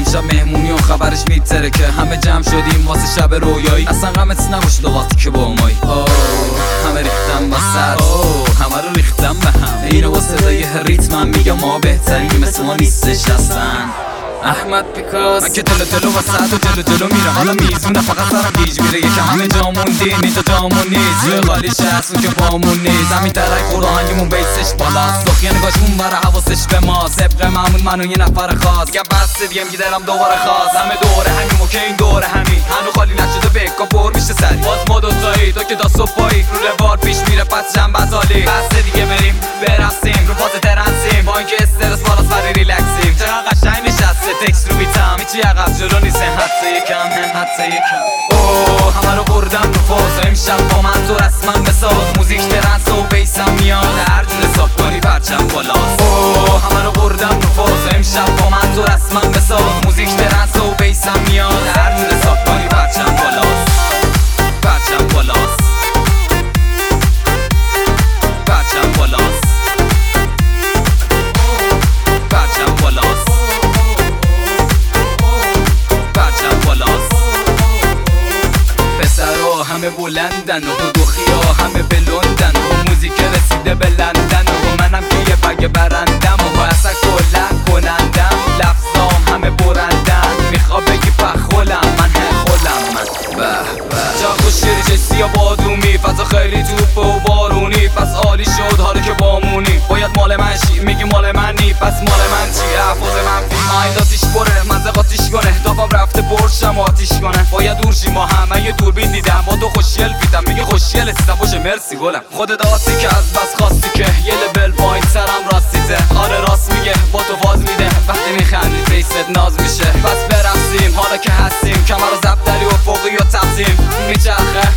امشب مهمونی و خبرش میتره که همه جمع شدیم واسه شب رویایی. اصلا غمت نباشه دو وقتی که با مایی. همه ریختم وسط، همه رو ریختم به هم. اینو با صدای ریتمم میگم ما بهترین مثل ما نیستش اصلا. احمد پیکاس من که جلو وسط و جلو میرم. حالا میزونه فقط سرم گیج میره. یکم همه جامون دین اینجا جامون نیست. جای خالی شخص اون که پامون نیست. همین ترک خورد آهنگمون بیسش بالاست. سخیه نگاهشون بره حواسش به ما. طبق معمول من و یه نفر خاص. دیگه بسته دیگه میگی دلم دوباره خواست. همه دوره همیم و که این دوره همین. هنو خالی نشده بکا پر میشه سری. باز ما دوتایی تو که تا صبح پایی. رو روار پیش میره پس جنب بزالی. بسته دیگه بریم برقصیم رو فاز ترنسیم. با اینکه استرس بالاست ولی ریلکسیم. چقدر قشنگ نشسته تکس رو بیتم. هیچی عقب جلو نیست حتی یکم همه رو بردم رو فاز. امشب با من تو رسما بساز. موزیک ترنس و بیسم میاد. هر جور حساب کنی پرچم بالاست. همه رو بردم رو فاز. امشب با من تو رسما بساز. موزیک ترنس و بیسم میاد. هر جور حساب کنی پرچم بالاست. پرچم بالاست. پرچم بالاست. پرچم بالاست. پرچم بالاست. پسرها همه بلندن و دوخیا همه بلندن و موزیک رسیده به لندن و منم که یه بگ برندم و اصلا کلن کنندم. لفظام همه برندن. میخوا بگی پخولم من هخولم من جا خوشیری جسی و بادومی. فضا خیلی توپ و بارونی. پس عالی شد حالا که بامونی. باید مال من شی میگی مال منی. پس مال من چی احفاظ منفی. ماینداتیش بره منزقاتیش کنه. دافم رفته برشم آتیش کنه. باید دور شی ما همه یه دوربین دیدم. با تو خوشیل فیتم میگه خوشیل سیدم باشه مرسی گلم. خود داستی که از بس خواستی که یه لبل پایین سرم راستیته. آره راست میگه با تو باز میده. وقتی میخندی بیست ناز میشه. پس برقصیم حالا که هستیم. کمر و زبدلی و فوقی و تقسیم. میچرخه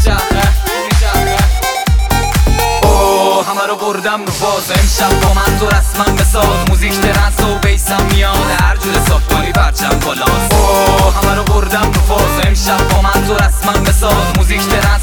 همه رو بردم رو فاز. امشب با من تو رسما بساز. موزیک ترنس و بیسم میاد. هر جور حساب کنی پرچم بالاست. همه رو بردم رو فاز. امشب با من تو رسما بساز. موزیک ترنس